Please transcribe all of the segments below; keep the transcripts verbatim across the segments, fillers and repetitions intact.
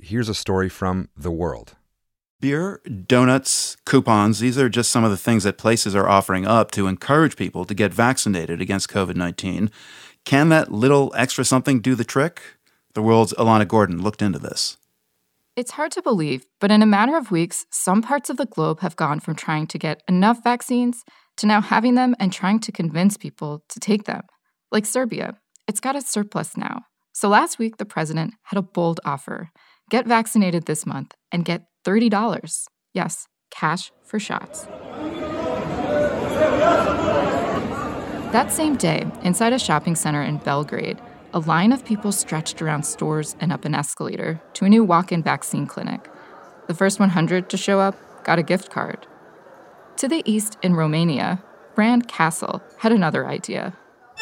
here's a story from The World. Beer, donuts, coupons, these are just some of the things that places are offering up to encourage people to get vaccinated against covid nineteen. Can that little extra something do the trick? The World's Alana Gordon looked into this. It's hard to believe, but in a matter of weeks, some parts of the globe have gone from trying to get enough vaccines to now having them and trying to convince people to take them. Like Serbia, it's got a surplus now. So last week, the president had a bold offer. Get vaccinated this month and get thirty dollars. Yes, cash for shots. That same day, inside a shopping center in Belgrade, a line of people stretched around stores and up an escalator to a new walk-in vaccine clinic. The first one hundred to show up got a gift card. To the east in Romania, Brand Castle had another idea.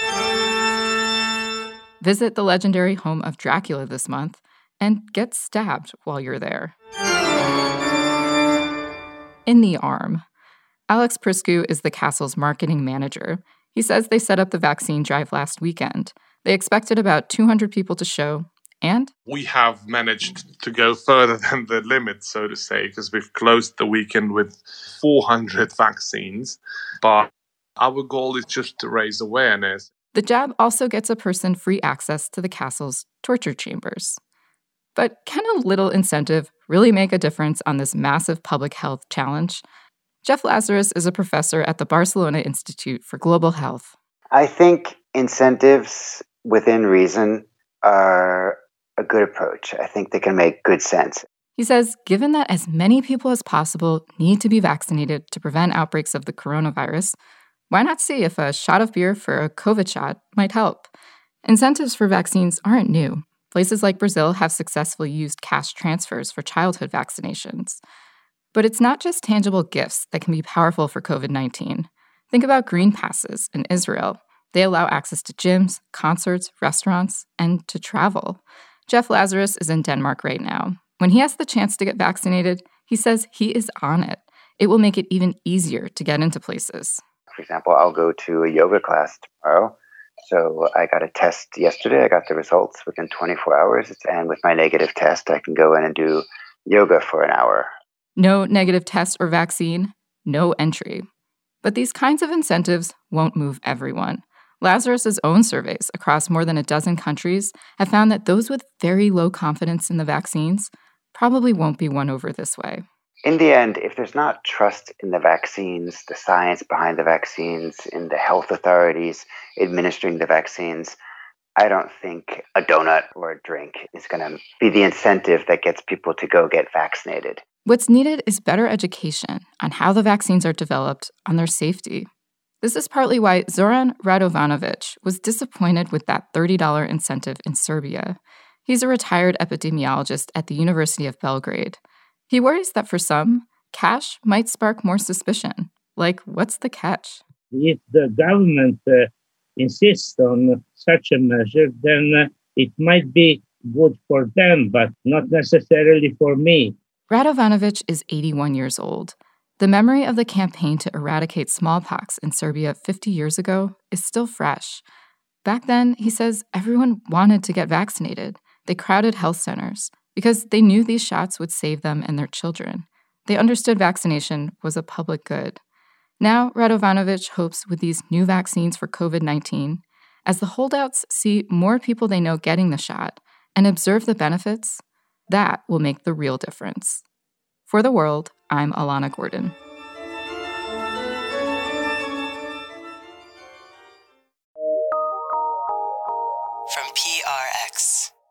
Visit the legendary home of Dracula this month and get stabbed while you're there. In the arm, Alex Priscu is the castle's marketing manager. He says they set up the vaccine drive last weekend. They expected about two hundred people to show, and we have managed to go further than the limit, so to say, because we've closed the weekend with four hundred vaccines. But our goal is just to raise awareness. The jab also gets a person free access to the castle's torture chambers. But can a little incentive really make a difference on this massive public health challenge? Jeff Lazarus is a professor at the Barcelona Institute for Global Health. I think incentives within reason are a good approach. I think they can make good sense. He says, given that as many people as possible need to be vaccinated to prevent outbreaks of the coronavirus, why not see if a shot of beer for a COVID shot might help? Incentives for vaccines aren't new. Places like Brazil have successfully used cash transfers for childhood vaccinations. But it's not just tangible gifts that can be powerful for covid nineteen. Think about green passes in Israel. They allow access to gyms, concerts, restaurants, and to travel. Jeff Lazarus is in Denmark right now. When he has the chance to get vaccinated, he says he is on it. It will make it even easier to get into places. For example, I'll go to a yoga class tomorrow. So I got a test yesterday. I got the results within twenty-four hours. And with my negative test, I can go in and do yoga for an hour. No negative test or vaccine, no entry. But these kinds of incentives won't move everyone. Lazarus's own surveys across more than a dozen countries have found that those with very low confidence in the vaccines probably won't be won over this way. In the end, if there's not trust in the vaccines, the science behind the vaccines, in the health authorities administering the vaccines, I don't think a donut or a drink is going to be the incentive that gets people to go get vaccinated. What's needed is better education on how the vaccines are developed, on their safety. This is partly why Zoran Radovanovic was disappointed with that thirty dollars incentive in Serbia. He's a retired epidemiologist at the University of Belgrade. He worries that for some, cash might spark more suspicion. Like, what's the catch? If the government uh, insists on such a measure, then uh, it might be good for them, but not necessarily for me. Radovanovic is eighty-one years old. The memory of the campaign to eradicate smallpox in Serbia fifty years ago is still fresh. Back then, he says everyone wanted to get vaccinated. They crowded health centers because they knew these shots would save them and their children. They understood vaccination was a public good. Now, Radovanovic hopes with these new vaccines for covid nineteen, as the holdouts see more people they know getting the shot and observe the benefits, that will make the real difference. For The World, I'm Alana Gordon. From P R X.